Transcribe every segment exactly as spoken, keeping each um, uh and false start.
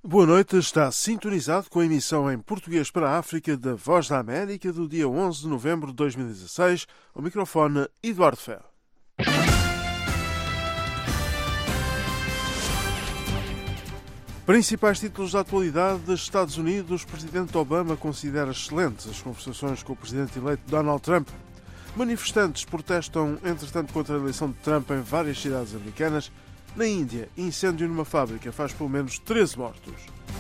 Boa noite, está sintonizado com a emissão em português para a África da Voz da América do dia onze de novembro de dois mil e dezasseis. O microfone Eduardo Ferro. Principais títulos da atualidade dos Estados Unidos. O presidente Obama considera excelentes as conversações com o presidente eleito Donald Trump. Manifestantes protestam, entretanto, contra a eleição de Trump em várias cidades americanas. Na Índia, incêndio numa fábrica faz pelo menos treze mortos.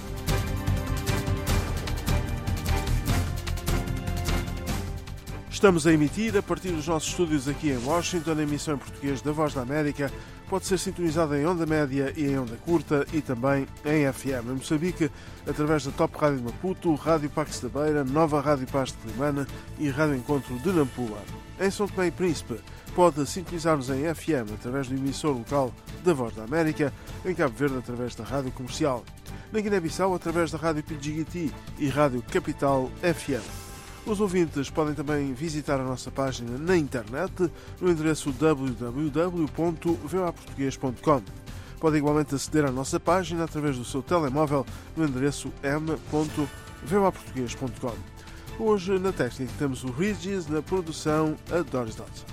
Estamos a emitir a partir dos nossos estúdios aqui em Washington, a emissão em português da Voz da América. Pode ser sintonizada em onda média e em onda curta e também em F M. Em Moçambique, através da Top Rádio de Maputo, Rádio Pax da Beira, Nova Rádio Paz de Climana e Rádio Encontro de Nampula. Em São Tomé e Príncipe, pode sintonizar-nos em F M através do emissor local da Voz da América, em Cabo Verde através da Rádio Comercial, na Guiné-Bissau através da Rádio Pidjigiti e Rádio Capital F M. Os ouvintes podem também visitar a nossa página na internet no endereço w w w ponto v o a português ponto com. Podem igualmente aceder à nossa página através do seu telemóvel no endereço m ponto v o a português ponto com. Hoje na técnica temos o Regis, na produção a Doris Dodson.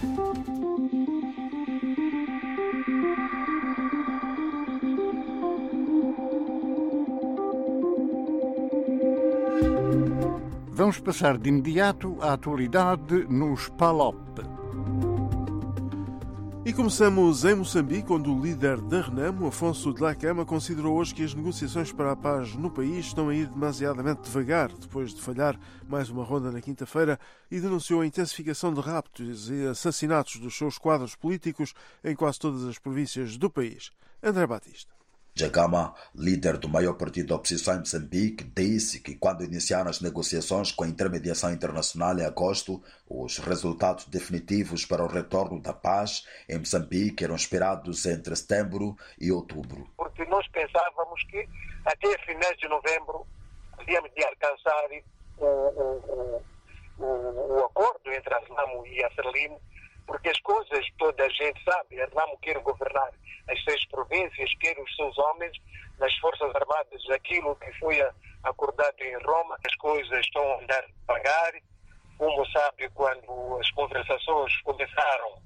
Vamos passar de imediato à atualidade nos P A L O P. E começamos em Moçambique, onde o líder da RENAMO, Afonso Dhlakama, considerou hoje que as negociações para a paz no país estão a ir demasiadamente devagar, depois de falhar mais uma ronda na quinta-feira, e denunciou a intensificação de raptos e assassinatos dos seus quadros políticos em quase todas as províncias do país. André Batista. Dhlakama, líder do maior partido da oposição em Moçambique, disse que quando iniciaram as negociações com a intermediação internacional em agosto, os resultados definitivos para o retorno da paz em Moçambique eram esperados entre setembro e outubro. Porque nós pensávamos que até finais de novembro podíamos de alcançar o, o, o, o acordo entre a RENAMO e a Frelimo, porque as coisas toda a gente sabe, a RENAMO quer governar as seis províncias, quer os seus homens nas Forças Armadas, aquilo que foi acordado em Roma, as coisas estão a andar devagar. Como sabe, quando as conversações começaram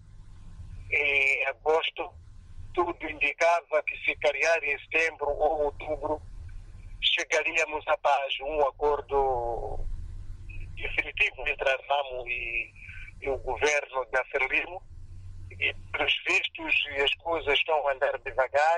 em agosto, tudo indicava que se calhar em setembro ou outubro chegaríamos à paz, um acordo definitivo entre a RENAMO e, e o governo da Frelimo. E, pelos vistos, as coisas estão a andar devagar,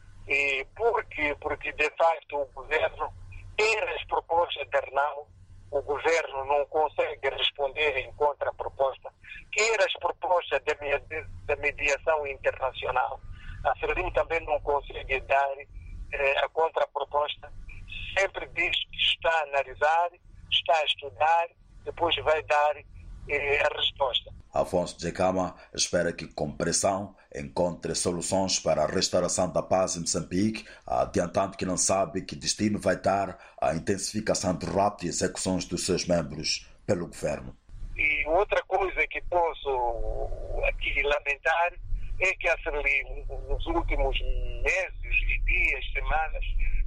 e porque, porque de facto o governo tem as propostas da RENAMO, o governo não consegue responder em contraproposta, quer as propostas da, da mediação internacional, a Frelimo também não consegue dar eh, a contraproposta, sempre diz que está a analisar, está a estudar, depois vai dar eh, a resposta. Afonso Dhlakama espera que, com pressão, encontre soluções para a restauração da paz em Moçambique, adiantando que não sabe que destino vai dar a intensificação de raptos e execuções dos seus membros pelo governo. E outra coisa que posso aqui lamentar é que a Frelimo, nos últimos meses e dias, semanas,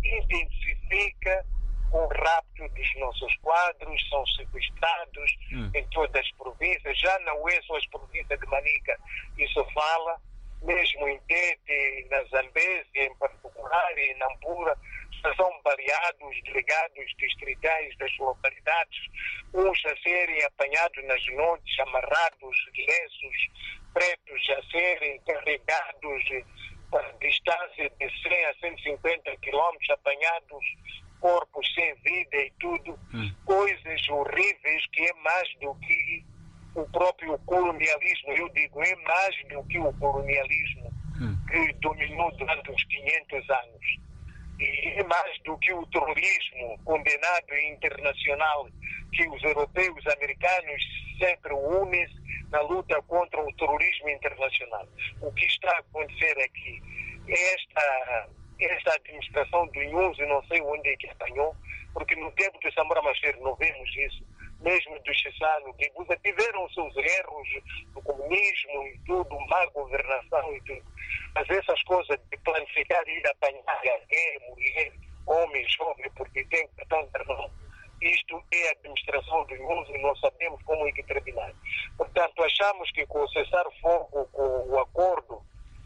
intensifica o rapto dos nossos quadros, são sequestrados hum. em todas as províncias, já não é só as províncias de Manica, isso fala, mesmo em Tete, na Zambésia, em particular, e em Nampula, são baleados delegados distritais das localidades, uns a serem apanhados nas noites, amarrados, lenços pretos a serem carregados para distância de cem a cento e cinquenta quilômetros, apanhados corpos sem vida e tudo, hum. coisas horríveis que é mais do que o próprio colonialismo. Eu digo, é mais do que o colonialismo hum. que dominou durante uns quinhentos anos. E é mais do que o terrorismo condenado internacional, que os europeus, americanos sempre unem-se na luta contra o terrorismo internacional. O que está a acontecer aqui é esta... esta administração do Inhuso, não sei onde é que apanhou, porque no tempo de Samora Machel não vemos isso, mesmo do Chissano, que tiveram seus erros do comunismo e tudo, má governação e tudo. Mas essas coisas de planificar ir apanhar alguém, mulher, homem jovem, porque tem cartão de carvão. Isto é a administração dos mundos e não sabemos como é que terminar. Portanto, achamos que com o cessar-fogo, com o acordo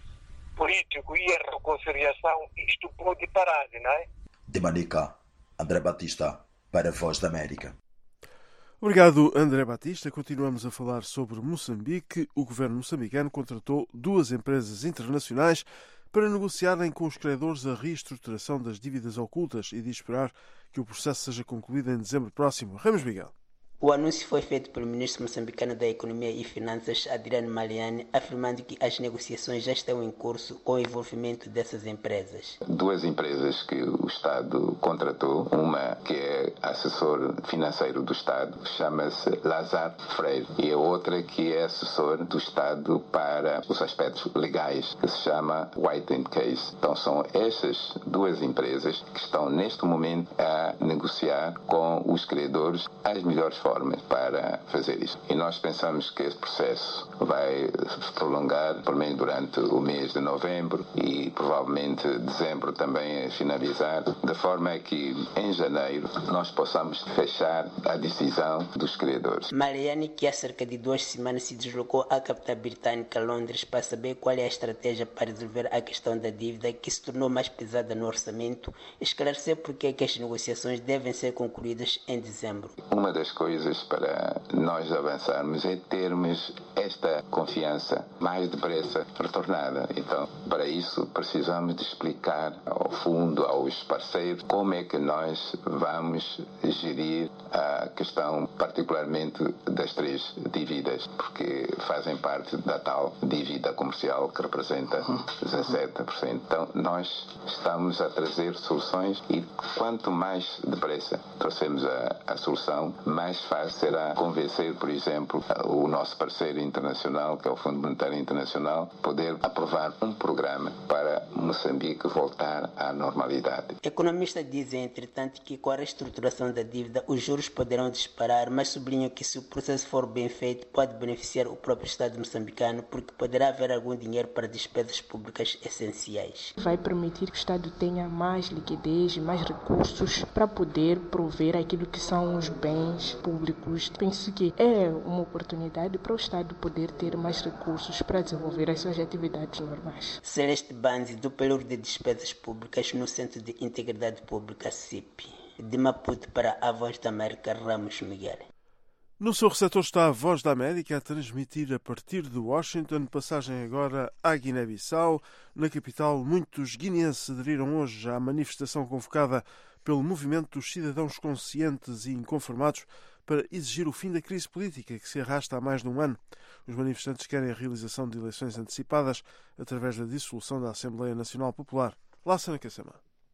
político e a reconciliação, isto pode parar, não é? De Manica, André Batista, para a Voz da América. Obrigado, André Batista. Continuamos a falar sobre Moçambique. O governo moçambicano contratou duas empresas internacionais para negociarem com os credores a reestruturação das dívidas ocultas e de esperar que o processo seja concluído em dezembro próximo. Ramos Miguel. O anúncio foi feito pelo ministro moçambicano da Economia e Finanças, Adriano Maliani, afirmando que as negociações já estão em curso com o envolvimento dessas empresas. Duas empresas que o Estado contratou, uma que é assessor financeiro do Estado, chama-se Lazar Freire, e a outra que é assessor do Estado para os aspectos legais, que se chama White and Case. Então são essas duas empresas que estão neste momento a negociar com os credores as melhores formas para fazer isso. E nós pensamos que esse processo vai se prolongar, pelo menos durante o mês de novembro e provavelmente dezembro também a finalizar, de forma que em janeiro nós possamos fechar a decisão dos credores. Mariani, que há cerca de duas semanas se deslocou à capital britânica, Londres, para saber qual é a estratégia para resolver a questão da dívida que se tornou mais pesada no orçamento, esclareceu porque é que as negociações devem ser concluídas em dezembro. Uma das coisas para nós avançarmos é termos esta confiança mais depressa retornada. Então, para isso, precisamos de explicar ao fundo, aos parceiros, como é que nós vamos gerir a questão, particularmente das três dívidas, porque fazem parte da tal dívida comercial que representa dezassete por cento. Então, nós estamos a trazer soluções e quanto mais depressa trouxermos a, a solução, mais fácil será convencer, por exemplo, o nosso parceiro internacional, que é o Fundo Monetário Internacional, poder aprovar um programa para Moçambique voltar à normalidade. Economistas dizem, entretanto, que com a reestruturação da dívida os juros poderão disparar, mas sublinham que se o processo for bem feito pode beneficiar o próprio Estado moçambicano, porque poderá haver algum dinheiro para despesas públicas essenciais. Vai permitir que o Estado tenha mais liquidez, mais recursos para poder prover aquilo que são os bens públicos. Penso que é uma oportunidade para o Estado poder ter mais recursos para desenvolver as suas atividades normais. Celeste Banzi, do Período de Despesas Públicas no Centro de Integridade Pública, C I P. De Maputo para a Voz da América, Ramos Miguel. No seu receptor está a Voz da América a transmitir a partir de Washington, passagem agora à Guiné-Bissau. Na capital, muitos guineenses aderiram hoje à manifestação convocada pelo Movimento dos Cidadãos Conscientes e Inconformados para exigir o fim da crise política que se arrasta há mais de um ano. Os manifestantes querem a realização de eleições antecipadas através da dissolução da Assembleia Nacional Popular. Lassana Kassama.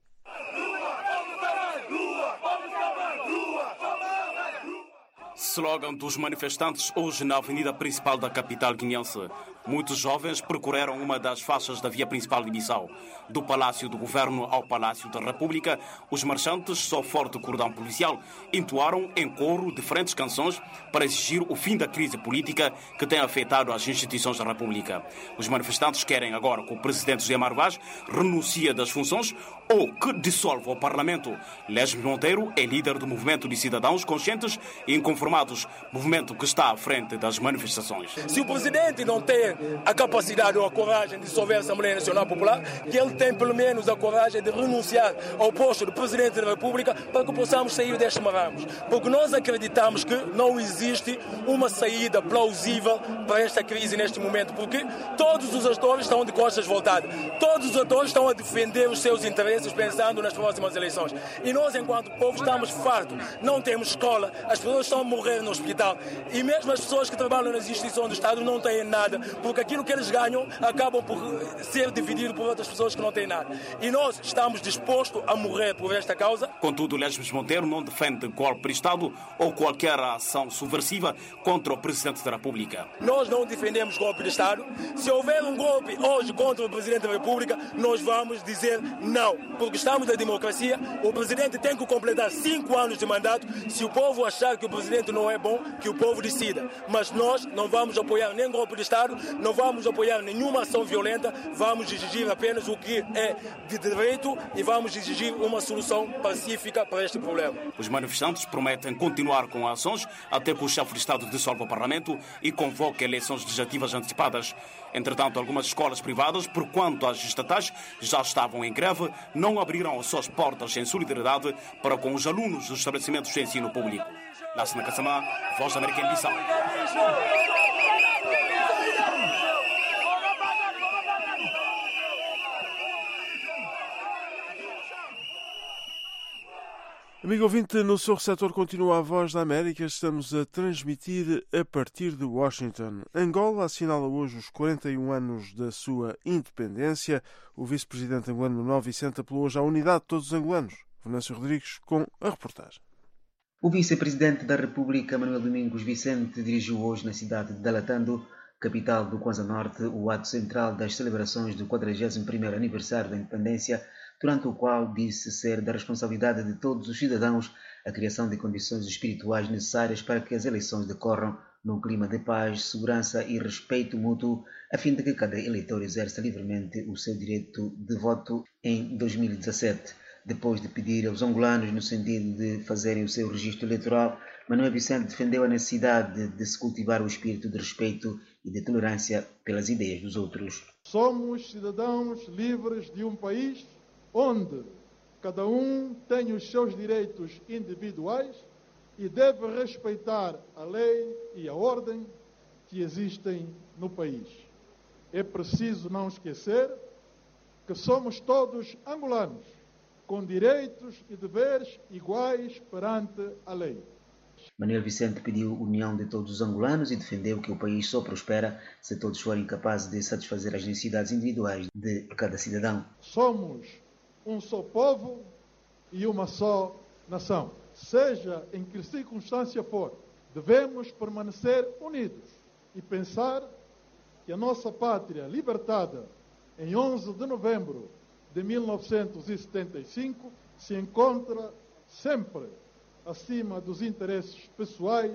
Slogan dos manifestantes hoje na avenida principal da capital guineense. Muitos jovens percorreram uma das faixas da via principal de Bissau. Do Palácio do Governo ao Palácio da República, os marchantes, sob forte cordão policial, entoaram em coro diferentes canções para exigir o fim da crise política que tem afetado as instituições da República. Os manifestantes querem agora que o presidente José Mário Vaz renuncie das funções ou que dissolva o Parlamento. Lesmes Monteiro é líder do Movimento de Cidadãos Conscientes e Inconformados, movimento que está à frente das manifestações. Se o presidente não tem a capacidade ou a coragem de dissolver a Assembleia Nacional Popular, que ele tem pelo menos a coragem de renunciar ao posto de Presidente da República para que possamos sair destes marramos. Porque nós acreditamos que não existe uma saída plausível para esta crise neste momento, porque todos os atores estão de costas voltadas, todos os atores estão a defender os seus interesses pensando nas próximas eleições. E nós, enquanto povo, estamos fartos. Não temos escola, as pessoas estão a morrer no hospital e mesmo as pessoas que trabalham nas instituições do Estado não têm nada, porque aquilo que eles ganham acabam por ser dividido por outras pessoas que não têm nada. E nós estamos dispostos a morrer por esta causa. Contudo, Lesmes Monteiro não defende golpe de Estado ou qualquer ação subversiva contra o Presidente da República. Nós não defendemos golpe de Estado. Se houver um golpe hoje contra o Presidente da República, nós vamos dizer não, porque estamos na democracia. O Presidente tem que completar cinco anos de mandato. Se o povo achar que o Presidente não não é bom que o povo decida. Mas nós não vamos apoiar nem golpe de Estado, não vamos apoiar nenhuma ação violenta, vamos exigir apenas o que é de direito e vamos exigir uma solução pacífica para este problema. Os manifestantes prometem continuar com ações até que o chefe de Estado dissolva o Parlamento e convoque eleições legislativas antecipadas. Entretanto, algumas escolas privadas, por quanto as estatais já estavam em greve, não abriram as suas portas em solidariedade para com os alunos dos estabelecimentos de ensino público. Lassana Kassamá, Voz da América em Bissau. Amigo ouvinte, no seu receptor continua a Voz da América. Estamos a transmitir a partir de Washington. Angola assinala hoje os quarenta e um anos da sua independência. O vice-presidente angolano Manuel Vicente apelou hoje à unidade de todos os angolanos. Venâncio Rodrigues com a reportagem. O vice-presidente da República, Manuel Domingos Vicente, dirigiu hoje na cidade de Dalatando, capital do Kwanza Norte, o ato central das celebrações do quadragésimo primeiro aniversário da independência, durante o qual disse ser da responsabilidade de todos os cidadãos a criação de condições espirituais necessárias para que as eleições decorram num clima de paz, segurança e respeito mútuo, a fim de que cada eleitor exerça livremente o seu direito de voto em dois mil e dezassete. Depois de pedir aos angolanos no sentido de fazerem o seu registro eleitoral, Manuel Vicente defendeu a necessidade de se cultivar o espírito de respeito e de tolerância pelas ideias dos outros. Somos cidadãos livres de um país onde cada um tem os seus direitos individuais e deve respeitar a lei e a ordem que existem no país. É preciso não esquecer que somos todos angolanos, com direitos e deveres iguais perante a lei. Manuel Vicente pediu união de todos os angolanos e defendeu que o país só prospera se todos forem capazes de satisfazer as necessidades individuais de cada cidadão. Somos um só povo e uma só nação. Seja em que circunstância for, devemos permanecer unidos e pensar que a nossa pátria, libertada em onze de novembro de mil novecentos e setenta e cinco, se encontra sempre acima dos interesses pessoais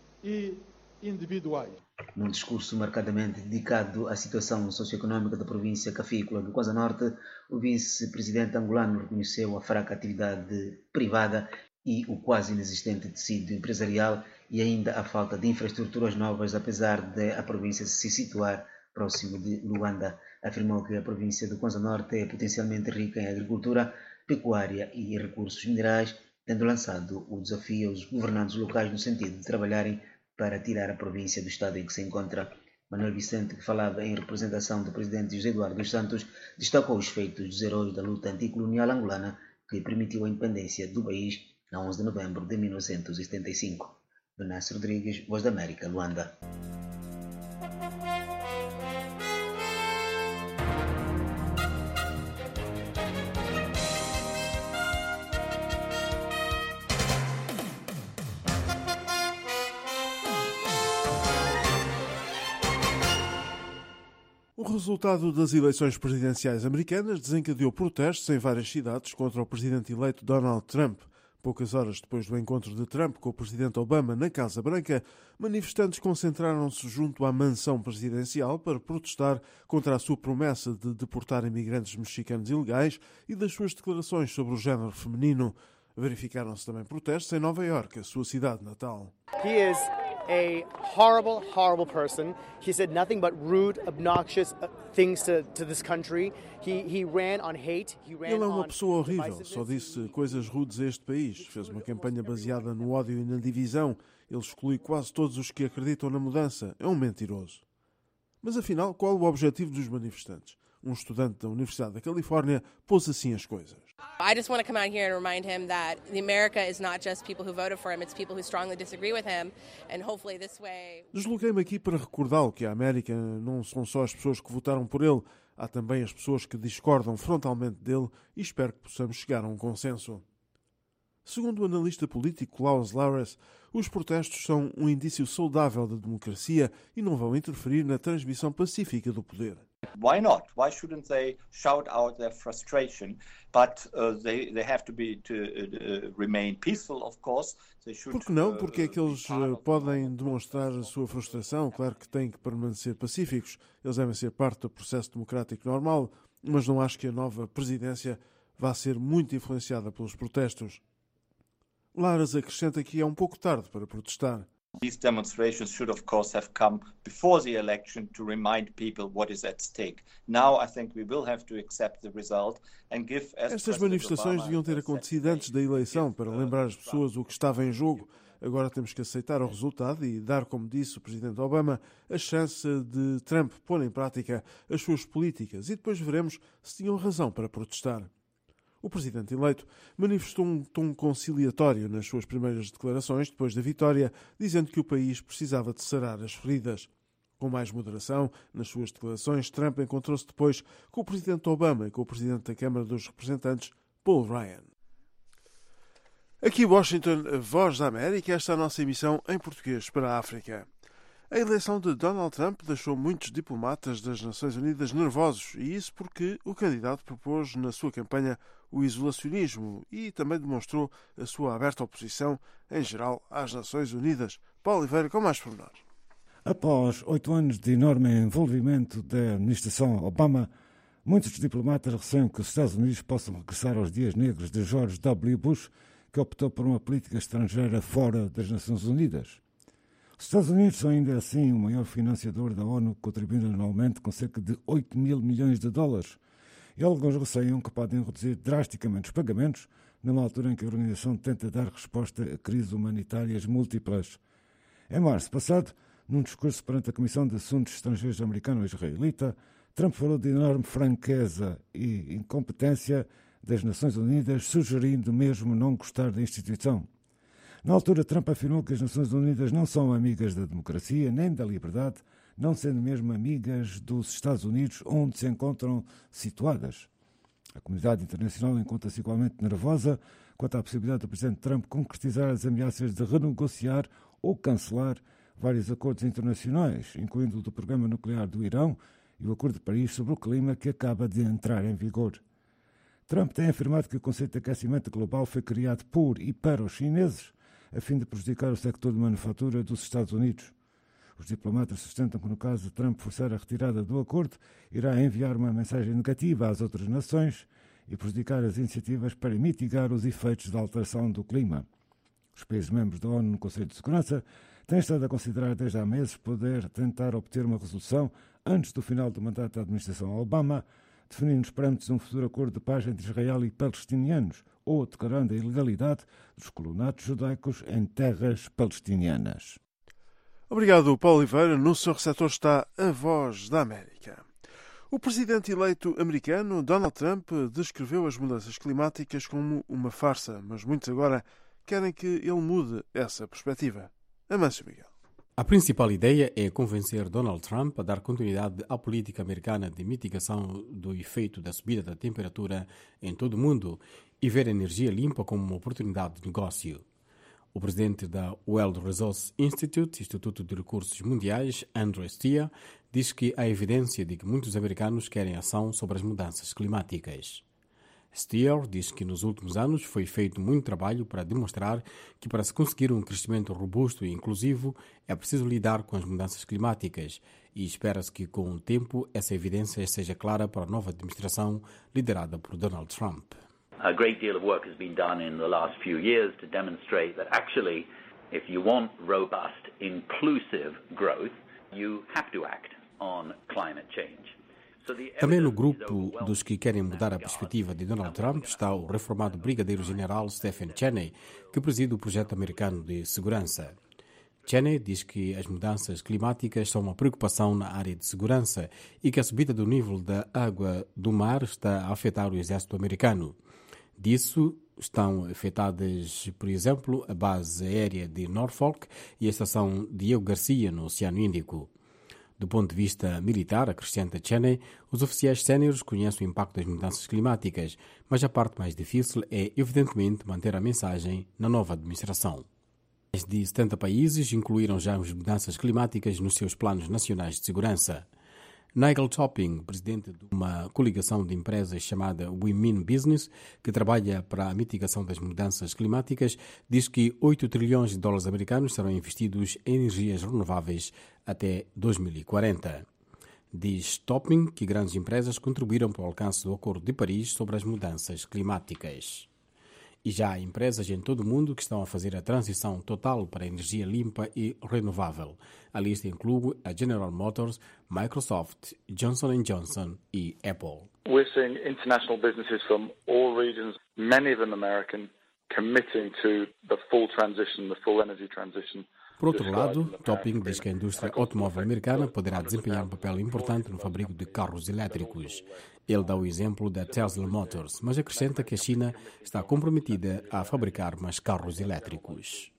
e individuais. Num discurso marcadamente dedicado à situação socioeconômica da província cafícola do Kwanza Norte, o vice-presidente angolano reconheceu a fraca atividade privada e o quase inexistente tecido empresarial e ainda a falta de infraestruturas novas, apesar de a província se situar próximo de Luanda. Afirmou que a província do Kwanza Norte é potencialmente rica em agricultura, pecuária e recursos minerais, tendo lançado o desafio aos governantes locais no sentido de trabalharem para tirar a província do estado em que se encontra. Manuel Vicente, que falava em representação do presidente José Eduardo dos Santos, destacou os feitos dos heróis da luta anticolonial angolana que permitiu a independência do país a onze de novembro de mil novecentos e setenta e cinco. Venâncio Rodrigues, Voz da América, Luanda. O resultado das eleições presidenciais americanas desencadeou protestos em várias cidades contra o presidente eleito Donald Trump. Poucas horas depois do encontro de Trump com o presidente Obama na Casa Branca, manifestantes concentraram-se junto à mansão presidencial para protestar contra a sua promessa de deportar imigrantes mexicanos ilegais e das suas declarações sobre o género feminino. Verificaram-se também protestos em Nova Iorque, a sua cidade natal. He is a horrible, horrible person. He said nothing but rude, obnoxious things to, to this country. He, he ran on hate. He ran Ele é uma pessoa horrível, só disse coisas rudes a este país. Fez uma campanha baseada no ódio e na divisão. Ele exclui quase todos os que acreditam na mudança. É um mentiroso. Mas afinal, qual o objetivo dos manifestantes? Um estudante da Universidade da Califórnia pôs assim as coisas. I just want to come out here and remind him that the America is not just people who voted for him, it's people who strongly disagree with him, and hopefully this way. Desloquei-me aqui para recordá-lo que a América não são só as pessoas que votaram por ele, há também as pessoas que discordam frontalmente dele e espero que possamos chegar a um consenso. Segundo o analista político Klaus Laures, os protestos são um indício saudável da democracia e não vão interferir na transmissão pacífica do poder. Why not? Why shouldn't they shout out their frustration? But uh, they they have to be to uh, remain peaceful, of course. They should. Por que não? Porque é que eles podem demonstrar a sua frustração? Claro que têm que permanecer pacíficos. Eles devem ser parte do processo democrático normal, mas não acho que a nova presidência vá ser muito influenciada pelos protestos. Lares acrescenta que é um pouco tarde para protestar. These demonstrations should, of course, have come before the election to remind people what is at stake. Now, I think we will have to accept the result and give. Estas manifestações deviam ter acontecido antes da eleição para lembrar as pessoas o que estava em jogo. Agora temos que aceitar o resultado e dar, como disse o presidente Obama, a chance de Trump pôr em prática as suas políticas e depois veremos se tinham razão para protestar. O presidente eleito manifestou um tom conciliatório nas suas primeiras declarações depois da vitória, dizendo que o país precisava de sarar as feridas. Com mais moderação, nas suas declarações, Trump encontrou-se depois com o presidente Obama e com o presidente da Câmara dos Representantes, Paul Ryan. Aqui Washington, a Voz da América, esta é a nossa emissão em português para a África. A eleição de Donald Trump deixou muitos diplomatas das Nações Unidas nervosos, e isso porque o candidato propôs na sua campanha o isolacionismo e também demonstrou a sua aberta oposição, em geral, às Nações Unidas. Paulo Oliveira, com mais pormenores. Após oito anos de enorme envolvimento da administração Obama, muitos diplomatas receiam que os Estados Unidos possam regressar aos dias negros de George W. Bush, que optou por uma política estrangeira fora das Nações Unidas. Os Estados Unidos são ainda assim o maior financiador da ONU, contribuindo anualmente com cerca de oito mil milhões de dólares. E alguns receiam que podem reduzir drasticamente os pagamentos, numa altura em que a organização tenta dar resposta a crises humanitárias múltiplas. Em março passado, num discurso perante a Comissão de Assuntos Estrangeiros americano-israelita, Trump falou de enorme franqueza e incompetência das Nações Unidas, sugerindo mesmo não gostar da instituição. Na altura, Trump afirmou que as Nações Unidas não são amigas da democracia nem da liberdade, não sendo mesmo amigas dos Estados Unidos, onde se encontram situadas. A comunidade internacional encontra-se igualmente nervosa quanto à possibilidade do presidente Trump concretizar as ameaças de renegociar ou cancelar vários acordos internacionais, incluindo o do programa nuclear do Irão e o Acordo de Paris sobre o clima, que acaba de entrar em vigor. Trump tem afirmado que o conceito de aquecimento global foi criado por e para os chineses, a fim de prejudicar o sector de manufatura dos Estados Unidos. Os diplomatas sustentam que, no caso de Trump forçar a retirada do acordo, irá enviar uma mensagem negativa às outras nações e prejudicar as iniciativas para mitigar os efeitos da alteração do clima. Os países membros da ONU no Conselho de Segurança têm estado a considerar desde há meses poder tentar obter uma resolução antes do final do mandato da administração Obama, definindo os parâmetros de um futuro acordo de paz entre Israel e palestinianos, ou declarando a ilegalidade dos colonatos judaicos em terras palestinianas. Obrigado, Paulo Oliveira. No seu receptor está a Voz da América. O presidente eleito americano, Donald Trump, descreveu as mudanças climáticas como uma farsa, mas muitos agora querem que ele mude essa perspectiva. Amâncio Miguel. A principal ideia é convencer Donald Trump a dar continuidade à política americana de mitigação do efeito da subida da temperatura em todo o mundo e ver a energia limpa como uma oportunidade de negócio. O presidente da World Resource Institute, Instituto de Recursos Mundiais, Andrew Steer, diz que há evidência de que muitos americanos querem ação sobre as mudanças climáticas. Steer diz que nos últimos anos foi feito muito trabalho para demonstrar que para se conseguir um crescimento robusto e inclusivo é preciso lidar com as mudanças climáticas e espera-se que com o tempo essa evidência seja clara para a nova administração liderada por Donald Trump. A great deal of work has been done in the last few years to demonstrate that actually if you want robust, inclusive growth, you have to act on climate change. Também no grupo dos que querem mudar a perspectiva de Donald Trump está o reformado brigadeiro-general Stephen Cheney, que preside o projeto americano de segurança. Cheney diz que as mudanças climáticas são uma preocupação na área de segurança e que a subida do nível da água do mar está a afetar o exército americano. Disso estão afetadas, por exemplo, a base aérea de Norfolk e a estação Diego Garcia, no Oceano Índico. Do ponto de vista militar, acrescenta Cheney, os oficiais séniores conhecem o impacto das mudanças climáticas, mas a parte mais difícil é, evidentemente, manter a mensagem na nova administração. Mais de setenta países incluíram já as mudanças climáticas nos seus planos nacionais de segurança. Nigel Topping, presidente de uma coligação de empresas chamada We Mean Business, que trabalha para a mitigação das mudanças climáticas, diz que oito trilhões de dólares americanos serão investidos em energias renováveis até dois mil e quarenta. Diz Topping que grandes empresas contribuíram para o alcance do Acordo de Paris sobre as mudanças climáticas. E já há empresas em todo o mundo que estão a fazer a transição total para a energia limpa e renovável. A lista inclui a General Motors, Microsoft, Johnson and Johnson e Apple. We're seeing international businesses from all regions, many of them American, committing to the full transition, the full energy transition. Por outro lado, Topping diz que a indústria automóvel americana poderá desempenhar um papel importante no fabrico de carros elétricos. Ele dá o exemplo da Tesla Motors, mas acrescenta que a China está comprometida a fabricar mais carros elétricos.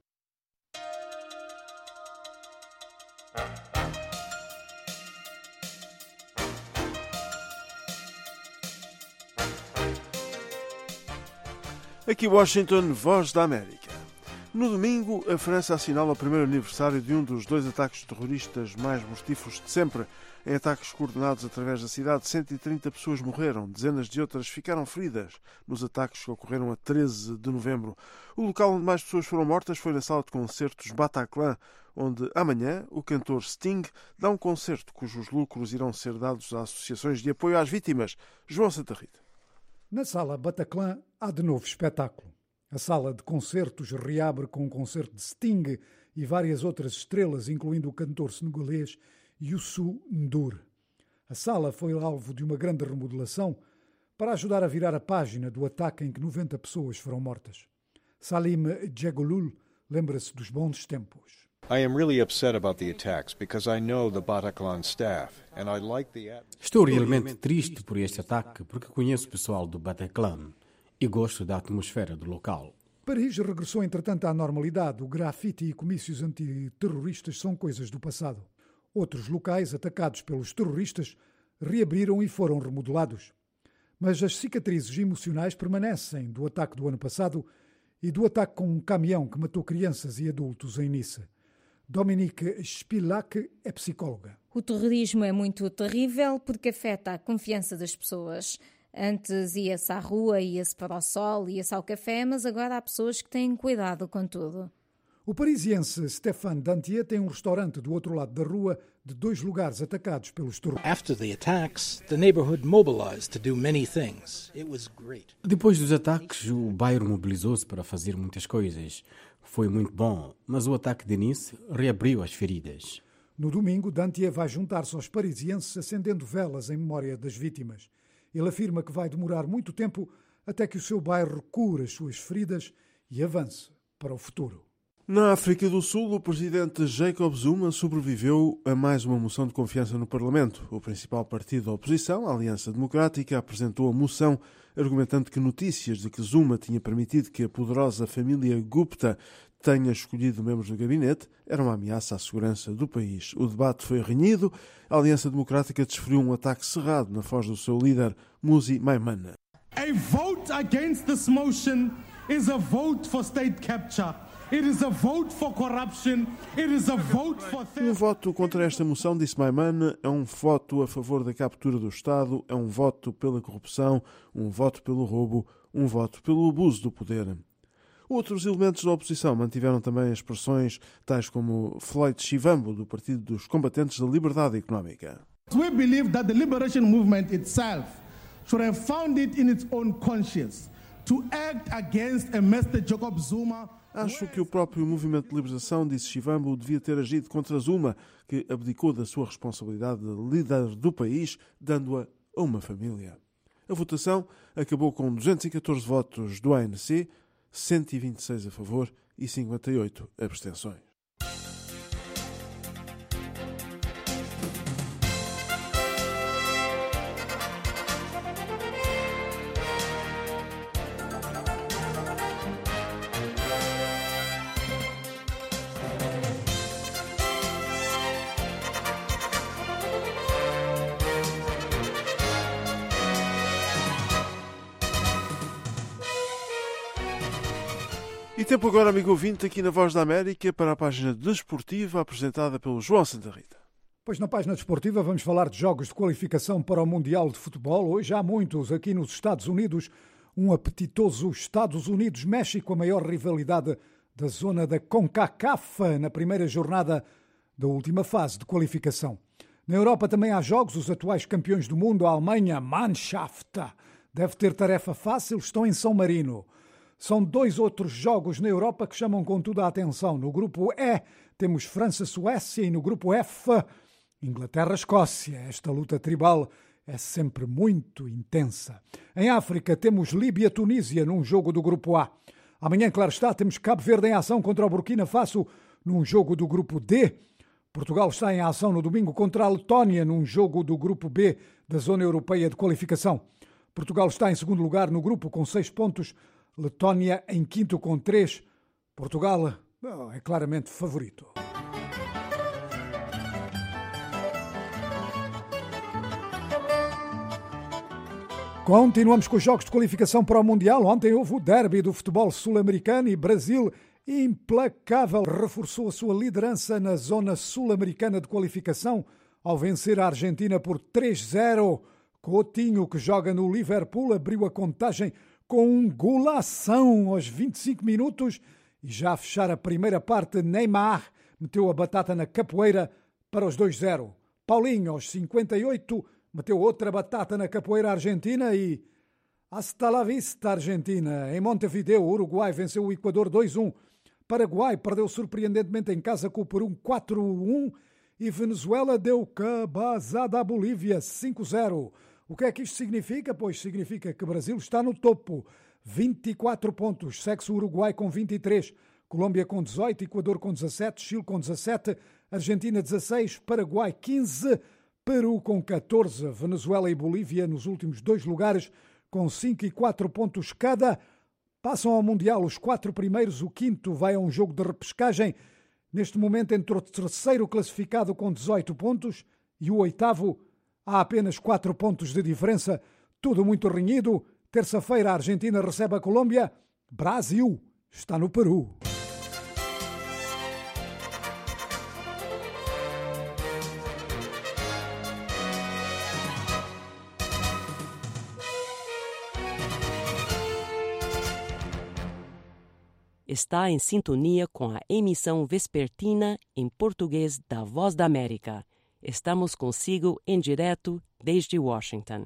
Aqui Washington, Voz da América. No domingo, a França assinala o primeiro aniversário de um dos dois ataques terroristas mais mortíferos de sempre. Em ataques coordenados através da cidade, cento e trinta pessoas morreram, dezenas de outras ficaram feridas nos ataques que ocorreram a treze de novembro. O local onde mais pessoas foram mortas foi na sala de concertos Bataclan, onde amanhã o cantor Sting dá um concerto cujos lucros irão ser dados a associações de apoio às vítimas. João Santa Rita. Na sala Bataclan há de novo espetáculo. A sala de concertos reabre com um concerto de Sting e várias outras estrelas, incluindo o cantor senegalês Youssou N'Dour. A sala foi alvo de uma grande remodelação para ajudar a virar a página do ataque em que noventa pessoas foram mortas. Salim Djegoulou lembra-se dos bons tempos. I am really upset about the attacks because I know the Bataclan staff and I like the atmosphere. Estou realmente triste por este ataque porque conheço o pessoal do Bataclan e gosto da atmosfera do local. Paris regressou entretanto à normalidade. O grafite e comícios antiterroristas são coisas do passado. Outros locais atacados pelos terroristas reabriram e foram remodelados. Mas as cicatrizes emocionais permanecem do ataque do ano passado e do ataque com um caminhão que matou crianças e adultos em Nice. Dominique Spillack é psicóloga. O terrorismo é muito terrível porque afeta a confiança das pessoas. Antes ia-se à rua, ia-se para o sol, ia-se ao café, mas agora há pessoas que têm cuidado com tudo. O parisiense Stéphane Dantier tem um restaurante do outro lado da rua de dois lugares atacados pelos terroristas. After the attacks, the neighborhood mobilized to do many things. It was great. Depois dos ataques, o bairro mobilizou-se para fazer muitas coisas. Foi muito bom, mas o ataque de Nice reabriu as feridas. No domingo, Dantier vai juntar-se aos parisienses acendendo velas em memória das vítimas. Ele afirma que vai demorar muito tempo até que o seu bairro cure as suas feridas e avance para o futuro. Na África do Sul, o presidente Jacob Zuma sobreviveu a mais uma moção de confiança no Parlamento. O principal partido da oposição, a Aliança Democrática, apresentou a moção argumentando que notícias de que Zuma tinha permitido que a poderosa família Gupta tenha escolhido membros do gabinete era uma ameaça à segurança do país. O debate foi renhido. A Aliança Democrática desferiu um ataque cerrado na voz do seu líder, Muzi Maimane. A vote against this motion is a vote for state capture. It is a vote for corruption. It is a vote for... Um voto contra esta moção, disse Maimane, é um voto a favor da captura do Estado, é um voto pela corrupção, um voto pelo roubo, um voto pelo abuso do poder. Outros elementos da oposição mantiveram também expressões tais como Floyd Shivambu, do Partido dos Combatentes da Liberdade Económica. We believe that the liberation movement itself should have found it in its own conscience to act against a Mister Jacob Zuma. Acho que o próprio movimento de libertação, disse Shivambu, devia ter agido contra Zuma, que abdicou da sua responsabilidade de líder do país, dando-a a uma família. A votação acabou com duzentos e catorze votos do A N C, cento e vinte e seis a favor e cinquenta e oito abstenções. E tempo agora, amigo ouvinte, aqui na Voz da América, para a página desportiva apresentada pelo João Santa Rita. Pois na página desportiva vamos falar de jogos de qualificação para o Mundial de Futebol. Hoje há muitos aqui nos Estados Unidos. Um apetitoso Estados Unidos-México, a maior rivalidade da zona da CONCACAF na primeira jornada da última fase de qualificação. Na Europa também há jogos. Os atuais campeões do mundo, a Alemanha, Mannschaft, deve ter tarefa fácil, estão em São Marino. São dois outros jogos na Europa que chamam contudo a atenção. No grupo E temos França-Suécia e no grupo F, Inglaterra-Escócia. Esta luta tribal é sempre muito intensa. Em África temos Líbia-Tunísia num jogo do grupo A. Amanhã, claro está, temos Cabo Verde em ação contra o Burkina Faso num jogo do grupo D. Portugal está em ação no domingo contra a Letónia num jogo do grupo B da Zona Europeia de Qualificação. Portugal está em segundo lugar no grupo com seis pontos. Letónia em quinto com três. Portugal oh, é claramente favorito. Continuamos com os jogos de qualificação para o Mundial. Ontem houve o derby do futebol sul-americano e Brasil, implacável, reforçou a sua liderança na zona sul-americana de qualificação ao vencer a Argentina por três zero. Coutinho, que joga no Liverpool, abriu a contagem com um golação aos vinte e cinco minutos e já a fechar a primeira parte, Neymar meteu a batata na capoeira para os dois zero. Paulinho, aos cinquenta e oito, meteu outra batata na capoeira argentina e hasta la vista, Argentina. Em Montevideo, o Uruguai venceu o Equador dois um. Paraguai perdeu surpreendentemente em casa com o Peru quatro um e Venezuela deu cabazada à Bolívia cinco zero. O que é que isto significa? Pois significa que o Brasil está no topo, vinte e quatro pontos, segue-se o Uruguai com vinte e três, Colômbia com dezoito, Equador com dezassete, Chile com dezassete, Argentina dezasseis, Paraguai quinze, Peru com catorze, Venezuela e Bolívia nos últimos dois lugares com cinco e quatro pontos cada. Passam ao Mundial os quatro primeiros, o quinto vai a um jogo de repescagem. Neste momento entre o terceiro classificado com dezoito pontos e o oitavo há apenas quatro pontos de diferença. Tudo muito renhido. Terça-feira a Argentina recebe a Colômbia. Brasil está no Peru. Está em sintonia com a emissão vespertina em português da Voz da América. Estamos consigo em direto desde Washington.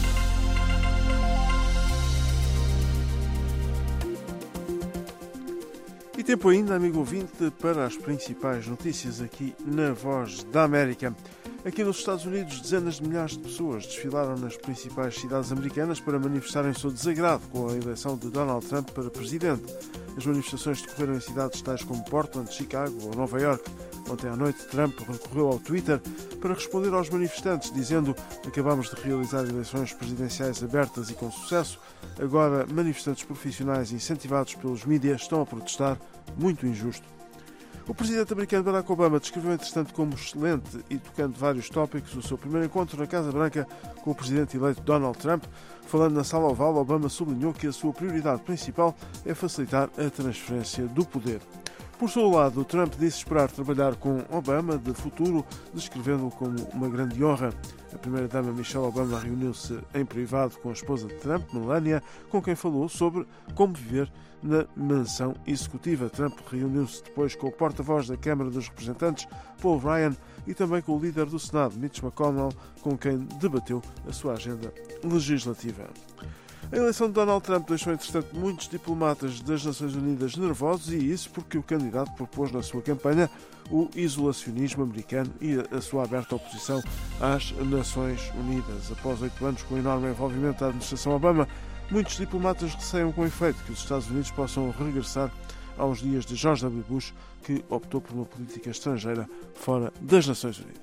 E tempo ainda, amigo ouvinte, para as principais notícias aqui na Voz da América. Aqui nos Estados Unidos, dezenas de milhares de pessoas desfilaram nas principais cidades americanas para manifestarem o seu desagrado com a eleição de Donald Trump para presidente. As manifestações decorreram em cidades tais como Portland, Chicago ou Nova York. Ontem à noite, Trump recorreu ao Twitter para responder aos manifestantes, dizendo: acabamos de realizar eleições presidenciais abertas e com sucesso. Agora, manifestantes profissionais incentivados pelos mídias estão a protestar. Muito injusto. O presidente americano Barack Obama descreveu, entretanto, como excelente e tocando vários tópicos o seu primeiro encontro na Casa Branca com o presidente eleito Donald Trump. Falando na Sala Oval, Obama sublinhou que a sua prioridade principal é facilitar a transferência do poder. Por seu lado, Trump disse esperar trabalhar com Obama de futuro, descrevendo-o como uma grande honra. A primeira-dama Michelle Obama reuniu-se em privado com a esposa de Trump, Melania, com quem falou sobre como viver na mansão executiva. Trump reuniu-se depois com o porta-voz da Câmara dos Representantes, Paul Ryan, e também com o líder do Senado, Mitch McConnell, com quem debateu a sua agenda legislativa. A eleição de Donald Trump deixou, entretanto, muitos diplomatas das Nações Unidas nervosos, e isso porque o candidato propôs na sua campanha o isolacionismo americano e a sua aberta oposição às Nações Unidas. Após oito anos com o enorme envolvimento da administração Obama, muitos diplomatas receiam com efeito que os Estados Unidos possam regressar aos dias de George W. Bush, que optou por uma política estrangeira fora das Nações Unidas.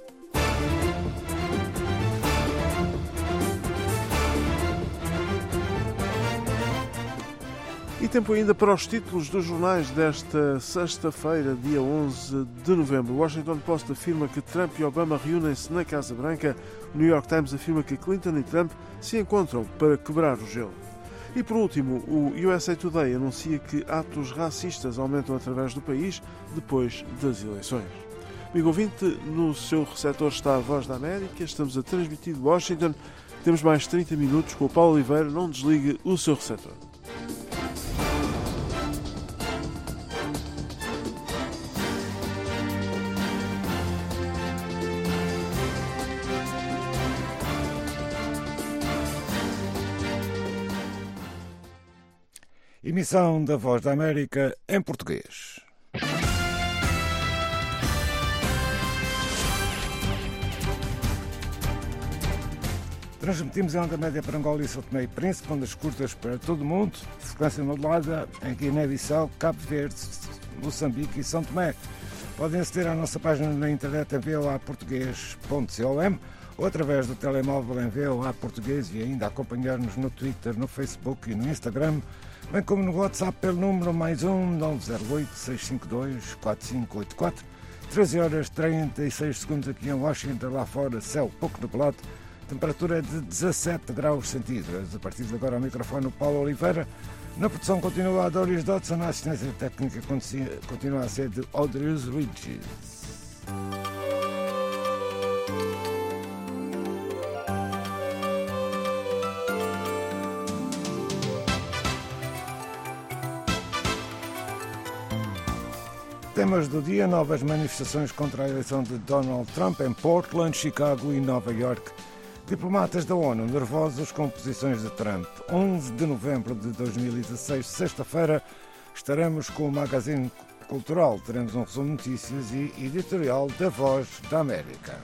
E tempo ainda para os títulos dos jornais desta sexta-feira, dia onze de novembro. O Washington Post afirma que Trump e Obama reúnem-se na Casa Branca. O New York Times afirma que Clinton e Trump se encontram para quebrar o gelo. E por último, o U S A Today anuncia que atos racistas aumentam através do país depois das eleições. Amigo ouvinte, no seu receptor está a Voz da América, estamos a transmitir de Washington, temos mais trinta minutos com o Paulo Oliveira, não desligue o seu receptor. Emissão da Voz da América em português. Transmitimos em onda média para Angola e São Tomé e Príncipe, ondas curtas para todo o mundo, frequência modulada em Guiné-Bissau, Cabo Verde, Moçambique e São Tomé. Podem aceder à nossa página na internet em v o a português ponto com ou através do telemóvel em v o a português e ainda acompanhar-nos no Twitter, no Facebook e no Instagram, bem como no WhatsApp pelo número mais um nove zero oito, seis cinco dois, quatro cinco oito quatro. treze horas e trinta e seis segundos aqui em Washington, lá fora, céu pouco nublado, temperatura de dezassete graus centígrados. A partir de agora, ao microfone, o Paulo Oliveira. Na produção continua a Doris Dodson, a assistência técnica continua a ser de Audrius Ridges. Temas do dia: novas manifestações contra a eleição de Donald Trump em Portland, Chicago e Nova York. Diplomatas da ONU nervosos com posições de Trump. onze de novembro de dois mil e dezasseis, sexta-feira, estaremos com o Magazine Cultural. Teremos um resumo de notícias e editorial da Voz da América.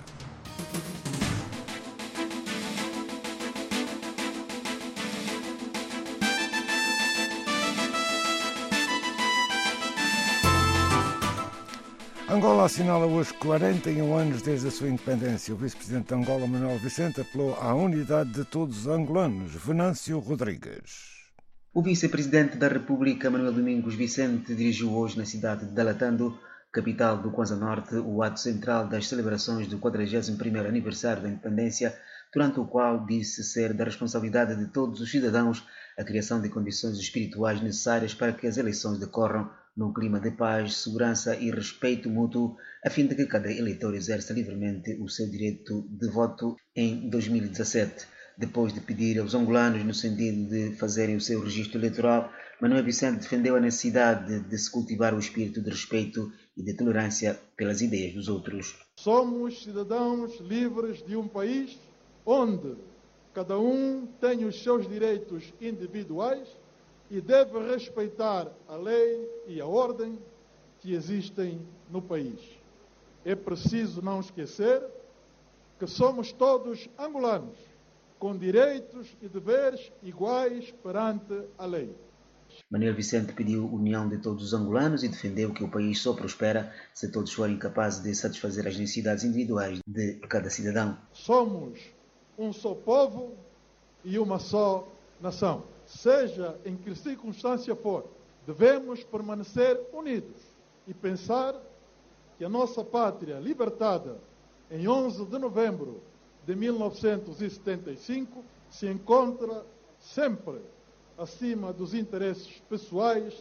Angola assinala hoje quarenta e um anos desde a sua independência. O vice-presidente de Angola, Manuel Vicente, apelou à unidade de todos os angolanos. Venâncio Rodrigues. O vice-presidente da República, Manuel Domingos Vicente, dirigiu hoje na cidade de Dalatando, capital do Kwanza Norte, o ato central das celebrações do quadragésimo primeiro aniversário da independência, durante o qual disse ser da responsabilidade de todos os cidadãos a criação de condições espirituais necessárias para que as eleições decorram num clima de paz, segurança e respeito mútuo, a fim de que cada eleitor exerça livremente o seu direito de voto em dois mil e dezassete. Depois de pedir aos angolanos no sentido de fazerem o seu registro eleitoral, Manuel Vicente defendeu a necessidade de se cultivar o espírito de respeito e de tolerância pelas ideias dos outros. Somos cidadãos livres de um país onde cada um tem os seus direitos individuais e deve respeitar a lei e a ordem que existem no país. É preciso não esquecer que somos todos angolanos, com direitos e deveres iguais perante a lei. Manuel Vicente pediu união de todos os angolanos e defendeu que o país só prospera se todos forem capazes de satisfazer as necessidades individuais de cada cidadão. Somos um só povo e uma só nação. Seja em que circunstância for, devemos permanecer unidos e pensar que a nossa pátria, libertada em onze de novembro de mil novecentos e setenta e cinco, se encontra sempre acima dos interesses pessoais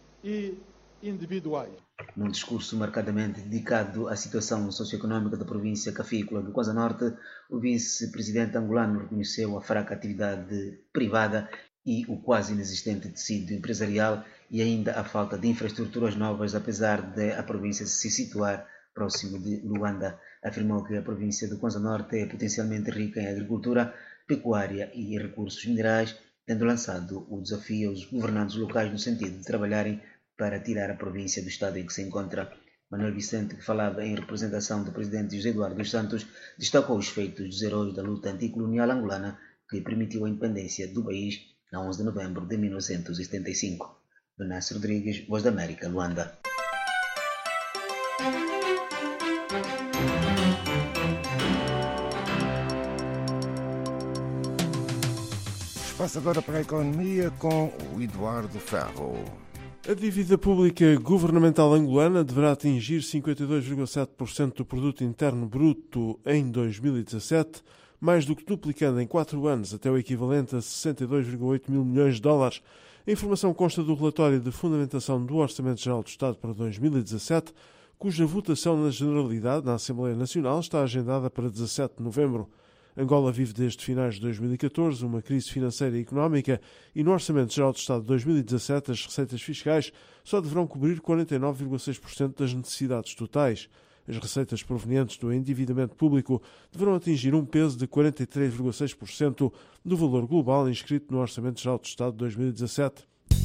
e individuais. Num discurso marcadamente dedicado à situação socioeconômica da província cafícola do Kwanza Norte, o vice-presidente angolano reconheceu a fraca atividade privada e o quase inexistente tecido empresarial e ainda a falta de infraestruturas novas, apesar de a província se situar próximo de Luanda. Afirmou que a província do Kwanza Norte é potencialmente rica em agricultura, pecuária e recursos minerais, tendo lançado o desafio aos governantes locais no sentido de trabalharem para tirar a província do estado em que se encontra. Manuel Vicente, que falava em representação do presidente José Eduardo dos Santos, destacou os feitos dos heróis da luta anticolonial angolana que permitiu a independência do país a onze de novembro de mil novecentos e setenta e cinco. Venâncio Rodrigues, Voz da América, Luanda. Espaço agora para a economia com o Eduardo Ferro. A dívida pública governamental angolana deverá atingir cinquenta e dois vírgula sete por cento do produto interno bruto em dois mil e dezassete, mais do que duplicando em quatro anos até o equivalente a sessenta e dois vírgula oito mil milhões de dólares. A informação consta do relatório de fundamentação do Orçamento Geral do Estado para dois mil e dezassete, cuja votação na Generalidade, na Assembleia Nacional, está agendada para dezassete de novembro. Angola vive desde finais de dois mil e catorze uma crise financeira e económica e no Orçamento Geral do Estado de dois mil e dezassete as receitas fiscais só deverão cobrir quarenta e nove vírgula seis por cento das necessidades totais. As receitas provenientes do endividamento público deverão atingir um peso de quarenta e três vírgula seis por cento do valor global inscrito no Orçamento Geral do Estado de dois mil e dezassete.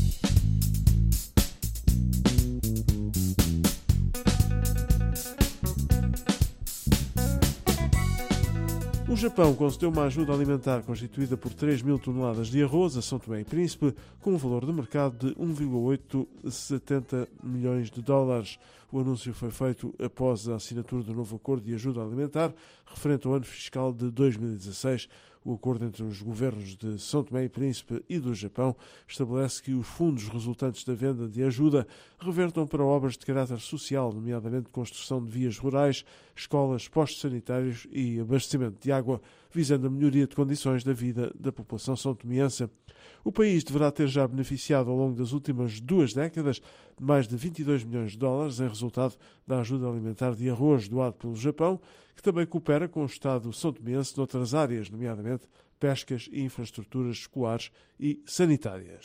O Japão concedeu uma ajuda alimentar constituída por três mil toneladas de arroz a São Tomé e Príncipe, com um valor de mercado de um vírgula oitocentos e setenta milhões de dólares. O anúncio foi feito após a assinatura do novo acordo de ajuda alimentar, referente ao ano fiscal de dois mil e dezasseis. O acordo entre os governos de São Tomé e Príncipe e do Japão estabelece que os fundos resultantes da venda de ajuda revertam para obras de caráter social, nomeadamente construção de vias rurais, escolas, postos sanitários e abastecimento de água, visando a melhoria de condições da vida da população são-tomiense. O país deverá ter já beneficiado ao longo das últimas duas décadas de mais de vinte e dois milhões de dólares em resultado da ajuda alimentar de arroz doado pelo Japão, que também coopera com o Estado são-tomiense noutras áreas, nomeadamente pescas e infraestruturas escolares e sanitárias.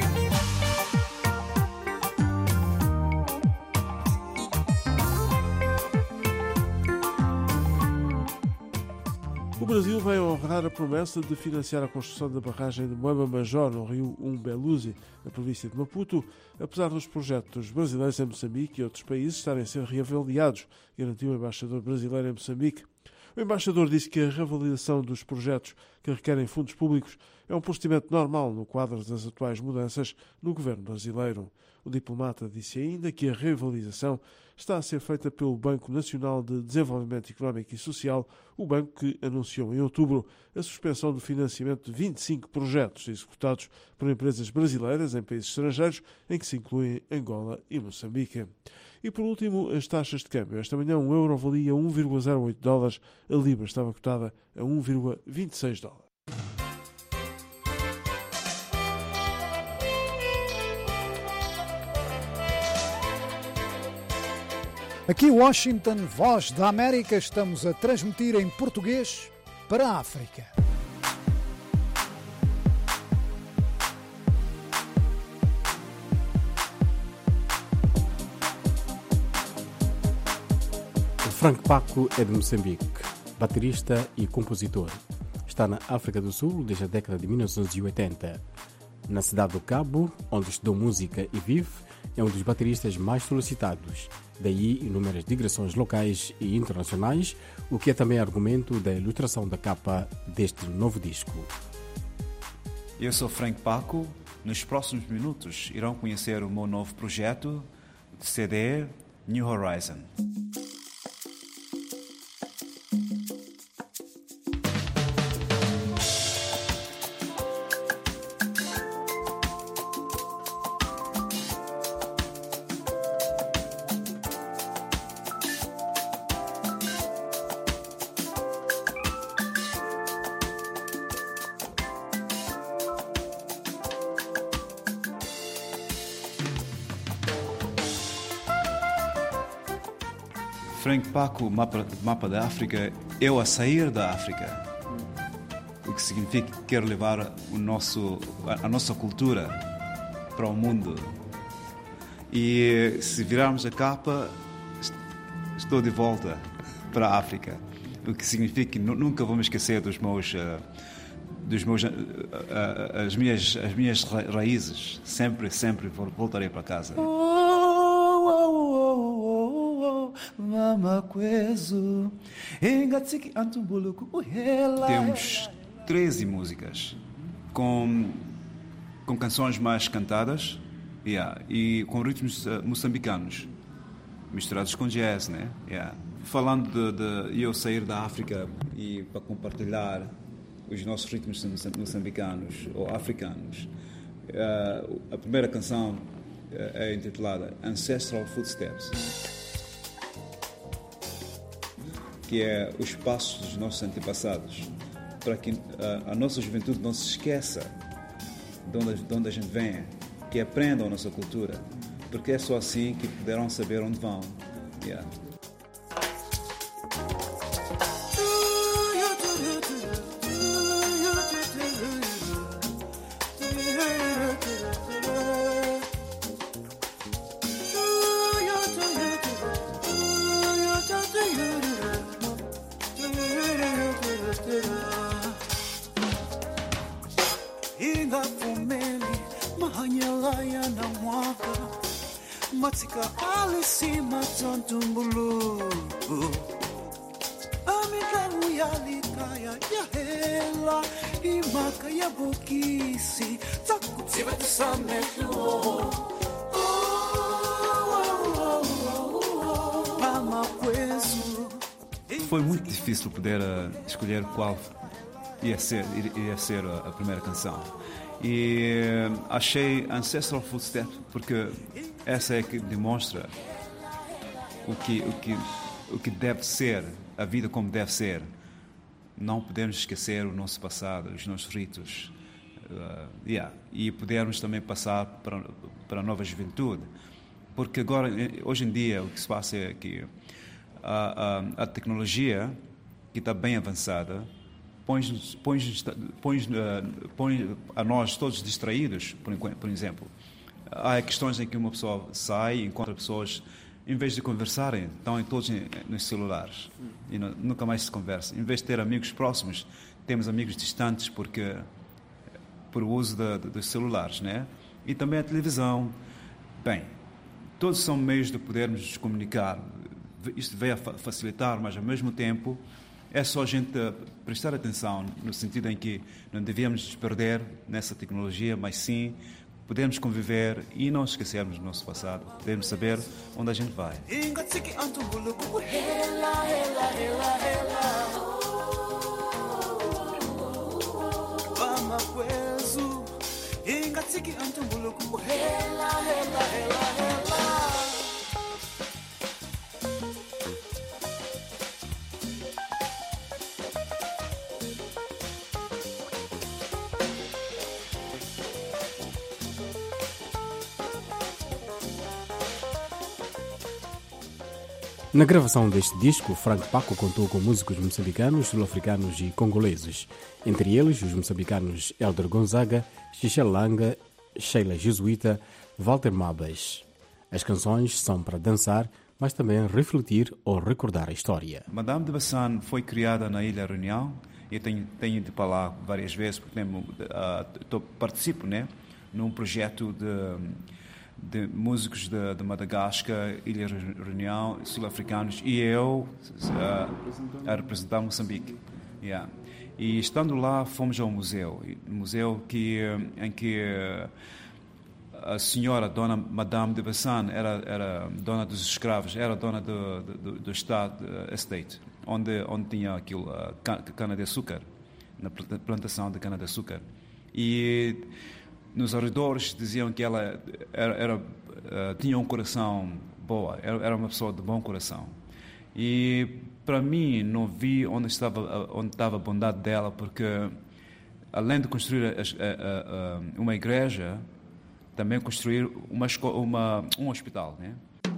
O Brasil vai honrar a promessa de financiar a construção da barragem de Moema Major, no rio Umbeluzi, na província de Maputo, apesar dos projetos brasileiros em Moçambique e outros países estarem a ser reavaliados, garantiu o embaixador brasileiro em Moçambique. O embaixador disse que a reavaliação dos projetos que requerem fundos públicos é um procedimento normal no quadro das atuais mudanças no governo brasileiro. O diplomata disse ainda que a reavaliação está a ser feita pelo Banco Nacional de Desenvolvimento Económico e Social, o banco que anunciou em outubro a suspensão do financiamento de vinte e cinco projetos executados por empresas brasileiras em países estrangeiros, em que se incluem Angola e Moçambique. E por último, as taxas de câmbio. Esta manhã um euro valia um vírgula zero oito dólares, a libra estava cotada a um vírgula vinte e seis dólares. Aqui Washington, Voz da América, estamos a transmitir em português para a África. Frank Paco é de Moçambique, baterista e compositor. Está na África do Sul desde a década de mil novecentos e oitenta. Na cidade do Cabo, onde estudou música e vive, é um dos bateristas mais solicitados. Daí inúmeras digressões locais e internacionais, o que é também argumento da ilustração da capa deste novo disco. Eu sou Frank Paco. Nos próximos minutos irão conhecer o meu novo projeto de C D New Horizon. Frank Paco, mapa, mapa da África, eu a sair da África. O que significa que quero levar o nosso, a, a nossa cultura para o mundo. E se virarmos a capa, estou de volta para a África. O que significa que nunca vou me esquecer dos meus, uh, dos meus, uh, uh, as minhas, as minhas raízes. Sempre, sempre voltarei para casa. Temos treze músicas com, com canções mais cantadas yeah, e com ritmos uh, moçambicanos misturados com jazz, né? Yeah. Falando de, de eu sair da África e para compartilhar os nossos ritmos moçambicanos ou africanos, uh, a primeira canção uh, é intitulada Ancestral Footsteps, que é os passos dos nossos antepassados. para que a, a nossa juventude não se esqueça de onde, de onde a gente vem, que aprendam a nossa cultura, porque é só assim que poderão saber onde vão. Yeah. Foi muito difícil poder uh, escolher qual ia ser, ia ser a, a primeira canção. E uh, achei Ancestral Footstep porque essa é que demonstra o que, o que, o que deve ser, a vida como deve ser. Não podemos esquecer o nosso passado, os nossos ritos. Uh, yeah. E podermos também passar para, para a nova juventude. Porque agora, hoje em dia, o que se passa é que a, a, a tecnologia, que está bem avançada, põe, põe, põe, põe a nós todos distraídos, por, por exemplo. Há questões em que uma pessoa sai e encontra pessoas, em vez de conversarem, estão todos nos celulares e não, nunca mais se conversa. Em vez de ter amigos próximos, temos amigos distantes porque por o uso de, de, dos celulares, né? E também a televisão. Bem, todos são meios de podermos nos comunicar. Isto veio a facilitar, mas ao mesmo tempo é só a gente prestar atenção no sentido em que não devíamos nos perder nessa tecnologia, mas sim podemos conviver e não esquecermos do nosso passado. Podemos saber onde a gente vai. Na gravação deste disco, Frank Paco contou com músicos moçambicanos, sul-africanos e congoleses, entre eles os moçambicanos Elder Gonzaga, Xichel Langa, Sheila Jesuíta, Walter Mabas. As canções são para dançar, mas também refletir ou recordar a história. Madame de Bassan foi criada na Ilha Reunião. Eu tenho, tenho ido para lá várias vezes, porque mesmo, uh, participo, né, num projeto de... de músicos de, de Madagascar, Ilha Reunião, sul-africanos, e eu uh, a representar Moçambique. Yeah. E estando lá, fomos ao museu, um museu que, em que a senhora, dona Madame de Bassan, era, era dona dos escravos, era dona do, do, do Estado Estate, onde, onde tinha aquilo, a cana-de-açúcar, na plantação de cana-de-açúcar. E nos arredores diziam que ela era, era, uh, tinha um coração boa, era, era uma pessoa de bom coração. E para mim não vi onde estava, onde estava a bondade dela, porque além de construir a, a, a, uma igreja, também construir uma, uma, um hospital, né?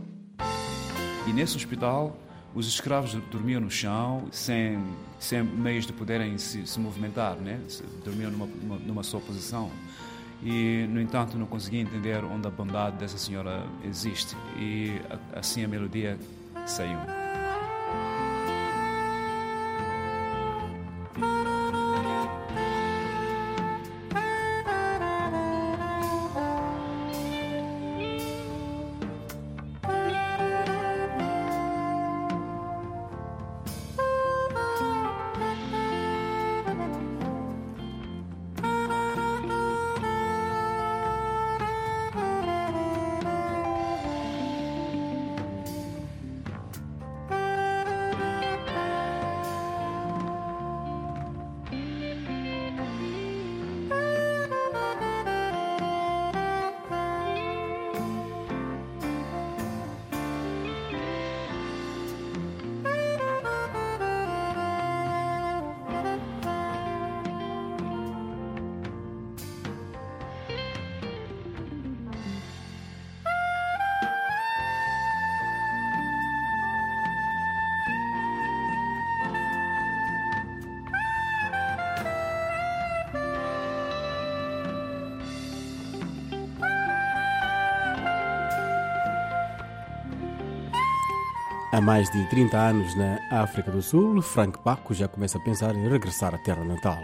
E nesse hospital os escravos dormiam no chão, sem, sem meios de poderem se, se movimentar, né? Dormiam numa, numa, numa só posição. E, no entanto, não consegui entender onde a bondade dessa senhora existe. E assim a melodia saiu. Há mais de trinta anos na África do Sul, Frank Paco já começa a pensar em regressar à terra natal.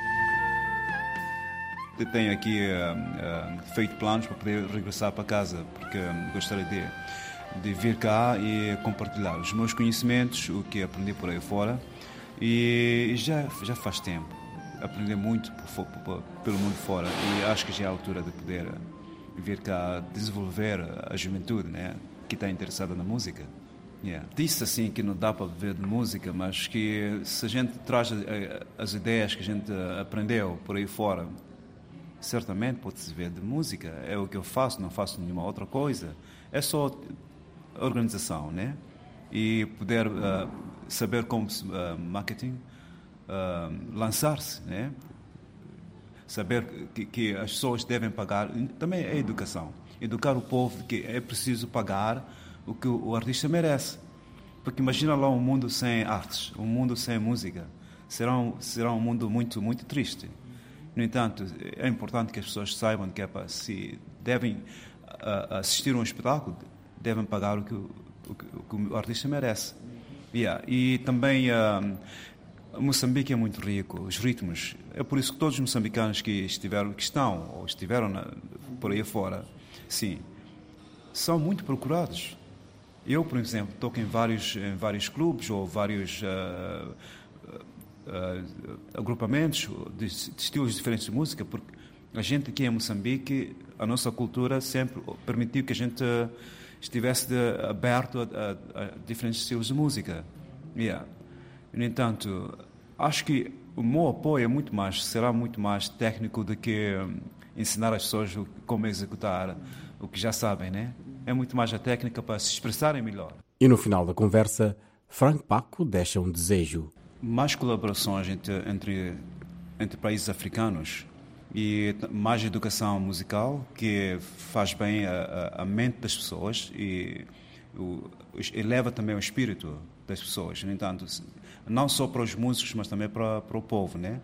Eu tenho aqui uh, uh, feito planos para poder regressar para casa, porque um, gostaria de, de vir cá e compartilhar os meus conhecimentos, o que aprendi por aí fora. E já, já faz tempo, aprendi muito por, por, pelo mundo fora, e acho que já é a altura de poder vir cá desenvolver a juventude, né, que está interessada na música. Yeah. Disse assim que não dá para viver de música, mas que se a gente traz as ideias que a gente aprendeu por aí fora, certamente pode-se viver de música. É o que eu faço, não faço nenhuma outra coisa. É só organização, né? E poder uh, saber como uh, marketing, uh, lançar-se, né? Saber que, que as pessoas devem pagar. Também é educação. Educar o povo que é preciso pagar o que o artista merece. Porque imagina lá um mundo sem artes, um mundo sem música. Será um, será um mundo muito, muito triste. No entanto, é importante que as pessoas saibam que é para, se devem uh, assistir a um espetáculo, devem pagar o que o, o, que, o, que o artista merece. Yeah. E também uh, Moçambique é muito rico, os ritmos. É por isso que todos os moçambicanos que estiveram, que estão ou estiveram na, por aí fora, sim, são muito procurados. Eu, por exemplo, toco em vários, em vários clubes ou vários uh, uh, agrupamentos de, de estilos diferentes de música, porque a gente aqui em Moçambique, a nossa cultura sempre permitiu que a gente estivesse de, aberto a, a, a diferentes estilos de música. Yeah. No entanto, acho que o meu apoio é muito mais, será muito mais técnico do que um, ensinar as pessoas como executar o que já sabem, né? É muito mais a técnica para se expressarem melhor. E no final da conversa, Frank Paco deixa um desejo. Mais colaborações entre, entre, entre países africanos e mais educação musical que faz bem a, a, a mente das pessoas e o, eleva também o espírito das pessoas. No entanto, não só para os músicos, mas também para, para o povo, né?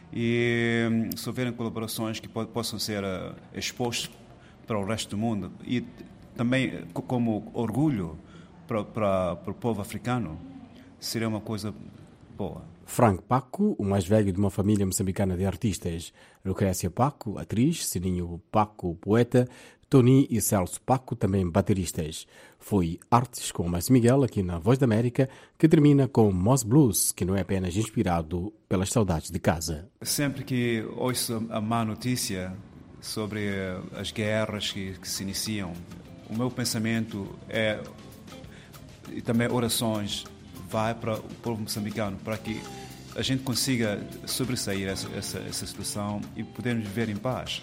E se houverem colaborações que po- possam ser uh, expostas para o resto do mundo e também como orgulho para, para, para o povo africano, seria uma coisa boa. Frank Paco, o mais velho de uma família moçambicana de artistas. Lucrécia Paco, atriz, Sininho Paco, poeta, Tony e Celso Paco, também bateristas. Foi Artes com o Márcio Miguel, aqui na Voz da América, que termina com Moss Blues, que não é apenas inspirado pelas saudades de casa. Sempre que ouço a má notícia sobre as guerras que, que se iniciam, o meu pensamento é, e também orações, vai para o povo moçambicano, para que a gente consiga sobressair essa, essa, essa situação e podermos viver em paz.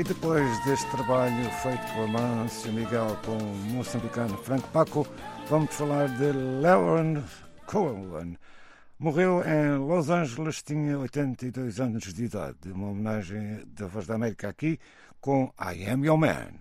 E depois deste trabalho feito por Márcio Miguel com o moçambicano Frank Paco, vamos falar de Leon Cohen. Morreu em Los Angeles, tinha oitenta e dois anos de idade. Uma homenagem da Voz da América aqui com I Am Your Man.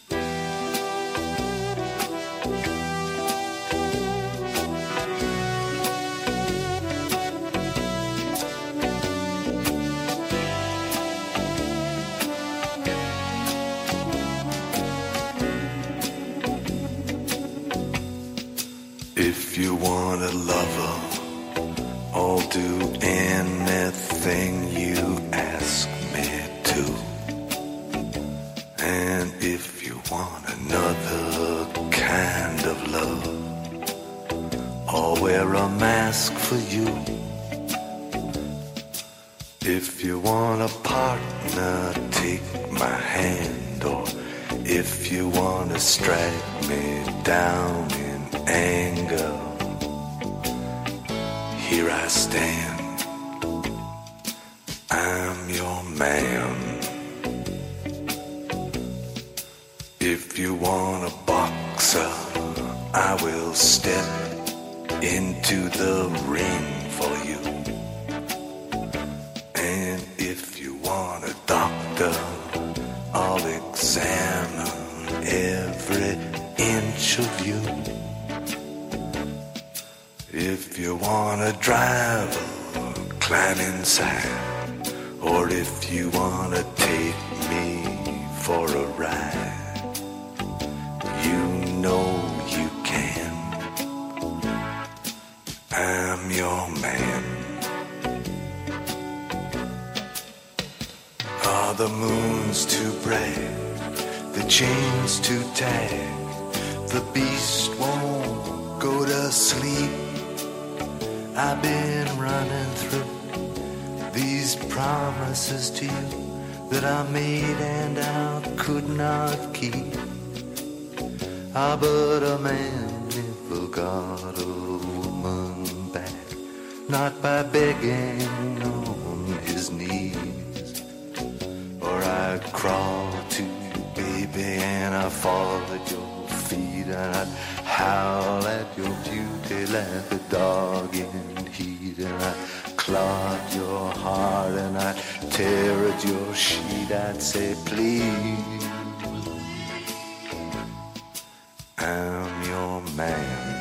If you want a lover, I'll do anything you ask me to. And if you want another kind of love, I'll wear a mask for you. If you want a partner, take my hand. Or if you want to strike me down in anger, here I stand, I'm your man. If you want a boxer, I will step into the ring for you. And if you want a doctor, I'll examine every inch of you. If you wanna drive, climb inside. Or if you wanna take me for a ride, you know you can. I'm your man. Are the moons too bright? The chains too tight? The beast won't go to sleep. I've been running through these promises to you that I made and I could not keep. Ah, but a man never got a woman back, not by begging on his knees. Or I'd crawl to you, baby, and I'd fall at your feet, and I'd howl at your beauty like a dog in heat, and I'd claw at your heart, and I'd tear at your sheet. I'd say, please, I'm your man.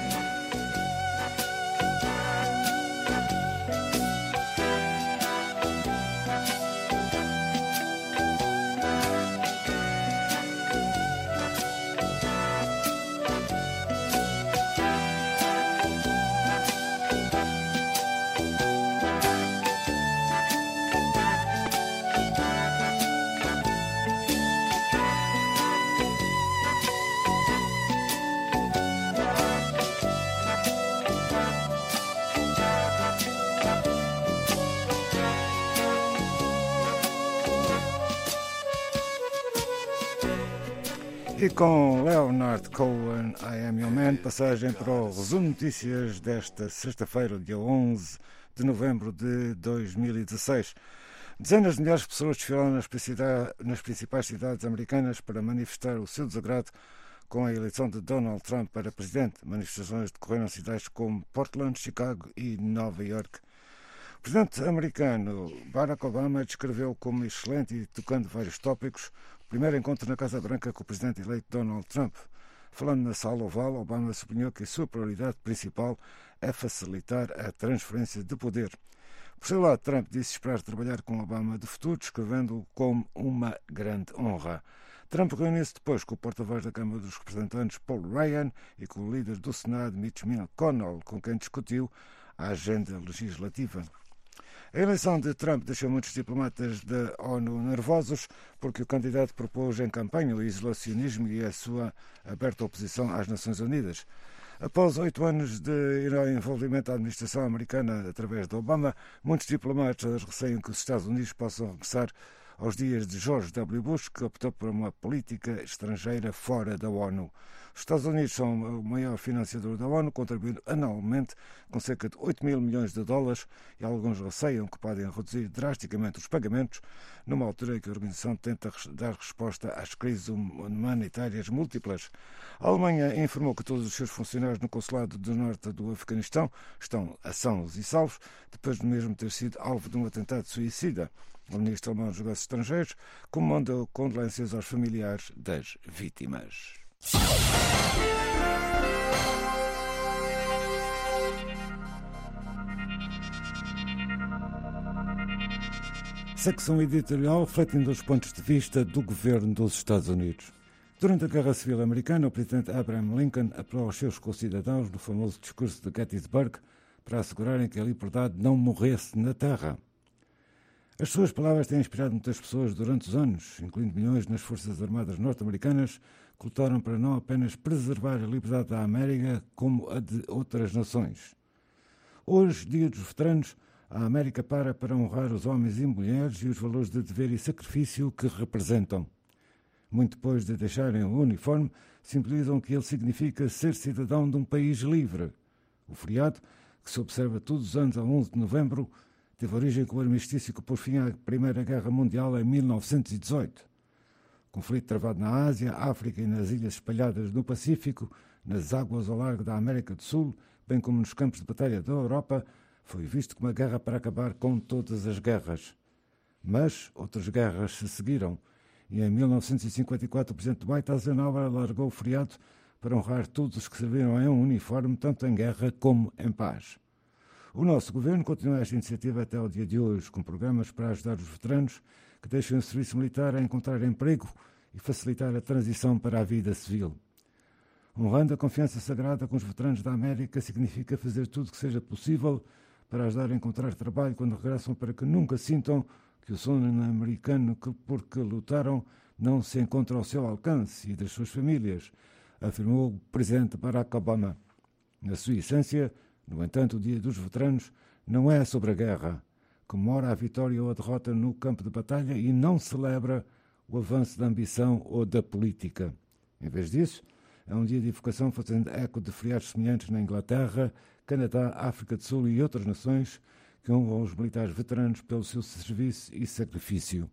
E com Leonard Cohen, I Am Your Man, passagem para o resumo de notícias desta sexta-feira, dia onze de novembro de dois mil e dezesseis. Dezenas de milhares de pessoas desfilaram nas principais cidades americanas para manifestar o seu desagrado com a eleição de Donald Trump para presidente. Manifestações decorreram em cidades como Portland, Chicago e Nova York. O presidente americano Barack Obama descreveu como excelente e tocando vários tópicos o primeiro encontro na Casa Branca com o presidente eleito Donald Trump. Falando na Sala Oval, Obama sublinhou que a sua prioridade principal é facilitar a transferência de poder. Por seu lado, Trump disse esperar trabalhar com Obama de futuro, descrevendo-o como uma grande honra. Trump reuniu-se depois com o porta-voz da Câmara dos Representantes, Paul Ryan, e com o líder do Senado, Mitch McConnell, com quem discutiu a agenda legislativa. A eleição de Trump deixou muitos diplomatas da ONU nervosos porque o candidato propôs em campanha o isolacionismo e a sua aberta oposição às Nações Unidas. Após oito anos de envolvimento da administração americana através de Obama, muitos diplomatas receiam que os Estados Unidos possam regressar aos dias de George W. Bush, que optou por uma política estrangeira fora da ONU. Os Estados Unidos são o maior financiador da ONU, contribuindo anualmente com cerca de oito mil milhões de dólares e alguns receiam que podem reduzir drasticamente os pagamentos numa altura em que a organização tenta dar resposta às crises humanitárias múltiplas. A Alemanha informou que todos os seus funcionários no consulado do norte do Afeganistão estão a sãos e salvos, depois de mesmo ter sido alvo de um atentado suicida. O ministro alemão dos Negócios Estrangeiros comanda condolências aos familiares das vítimas. Secção editorial refletindo os pontos de vista do governo dos Estados Unidos. Durante a Guerra Civil Americana, o presidente Abraham Lincoln apelou aos seus concidadãos no famoso discurso de Gettysburg para assegurarem que a liberdade não morresse na terra. As suas palavras têm inspirado muitas pessoas durante os anos, incluindo milhões nas Forças Armadas norte-americanas, que lutaram para não apenas preservar a liberdade da América, como a de outras nações. Hoje, dia dos veteranos, a América para para honrar os homens e mulheres e os valores de dever e sacrifício que representam. Muito depois de deixarem o uniforme, simbolizam que ele significa ser cidadão de um país livre. O feriado, que se observa todos os anos a onze de novembro, teve origem com o armistício que pôs fim à Primeira Guerra Mundial em mil novecentos e dezoito. O conflito travado na Ásia, África e nas ilhas espalhadas no Pacífico, nas águas ao largo da América do Sul, bem como nos campos de batalha da Europa, foi visto como uma guerra para acabar com todas as guerras. Mas outras guerras se seguiram, e em mil novecentos e cinquenta e quatro o presidente Dwight Eisenhower alargou o feriado para honrar todos os que serviram em um uniforme, tanto em guerra como em paz. O nosso governo continua esta iniciativa até ao dia de hoje, com programas para ajudar os veteranos que deixam o serviço militar a encontrar emprego e facilitar a transição para a vida civil. Honrando a confiança sagrada com os veteranos da América significa fazer tudo o que seja possível para ajudar a encontrar trabalho quando regressam, para que nunca sintam que o sonho americano que por que lutaram não se encontra ao seu alcance e das suas famílias, afirmou o presidente Barack Obama. Na sua essência, no entanto, o Dia dos Veteranos não é sobre a guerra, comemora a vitória ou a derrota no campo de batalha e não celebra o avanço da ambição ou da política. Em vez disso, é um dia de evocação fazendo eco de feriados semelhantes na Inglaterra, Canadá, África do Sul e outras nações que honram os militares veteranos pelo seu serviço e sacrifício.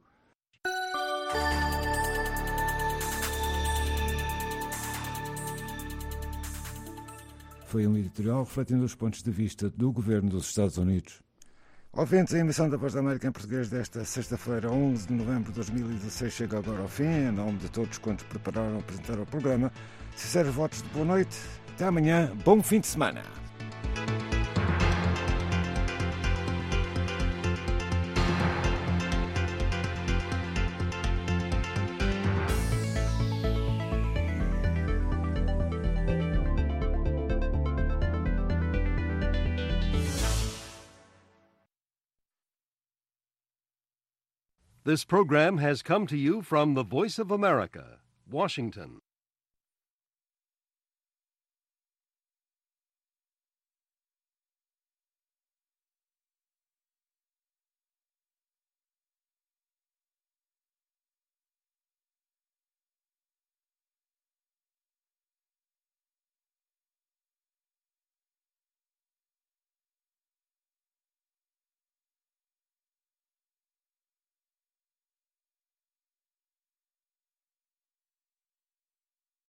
Foi um editorial refletindo os pontos de vista do governo dos Estados Unidos. Ouvintes, a emissão da Voz da América em português desta sexta-feira, onze de novembro de dois mil e dezasseis, chega agora ao fim. Em nome de todos quantos prepararam e apresentaram o programa, sinceros votos de boa noite. Até amanhã. Bom fim de semana. This program has come to you from the Voice of America, Washington.